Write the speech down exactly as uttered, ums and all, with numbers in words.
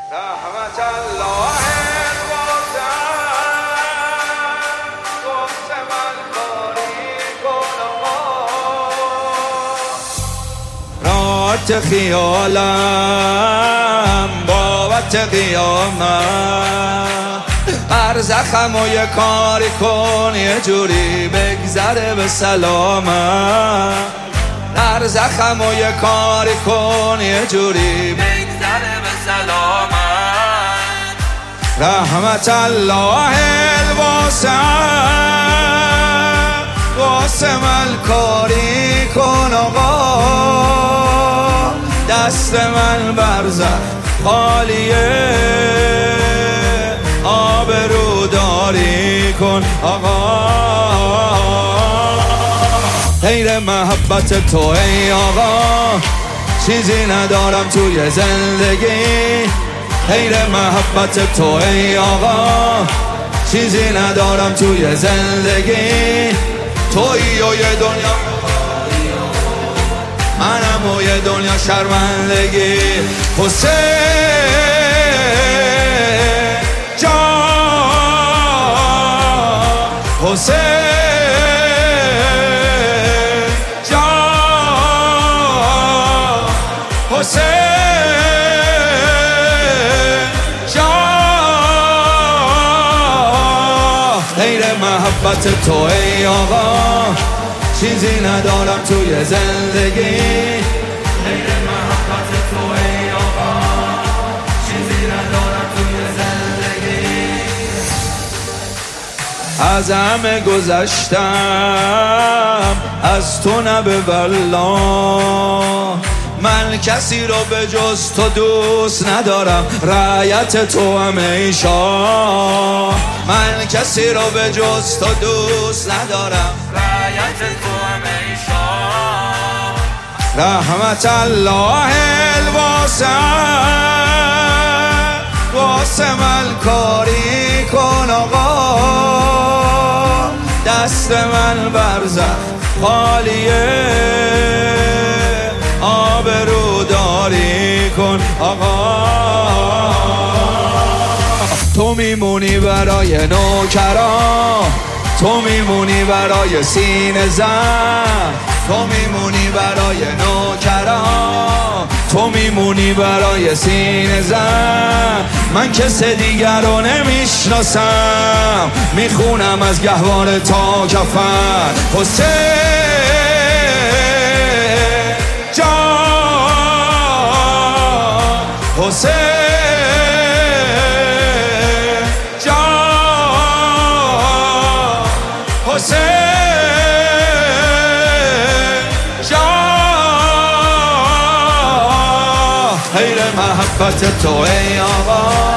رحمت الله رات خیالم بابت قیامت برزخم و یه کاری کن یه جوری بگذره به سلامت در زخم و یه کاری کن یه جوری بگذره به سلامت رحمت الله الواسع واسه من کاری کن آقا دست من برزخ خالیه آبروداری کن آقا غیر محبت تو ای آقا چیزی ندارم توی زندگی غیر محبت تو ای آقا چیزی ندارم توی زندگی تویی و یه دنیا منم و یه دنیا شرمندگی حسین جان حسین حسین جان غیر محبت تو ای آقا چیزی ندارم توی زندگی غیر محبت تو ای آقا چیزی ندارم توی زندگی از همه گذشتم از تو نه به والله من کسی رو به جز تو دوست ندارم رعیت تو هم ای شاه من کسی رو به جز تو دوست ندارم رعیت تو هم ای شاه رحمت الله الواسع واسه من کاری کن آقا دست من برزخ خالیه آبروداری کن آقا تو میمونی برای نوکران تو میمونی برای سینه زن تو میمونی برای نوکران تو میمونی برای سینه زن من کس دیگر رو نمیشناسم میخونم از گهواره تا کفن حسین حسین جان حسین جان غیر محبت تو ای آقا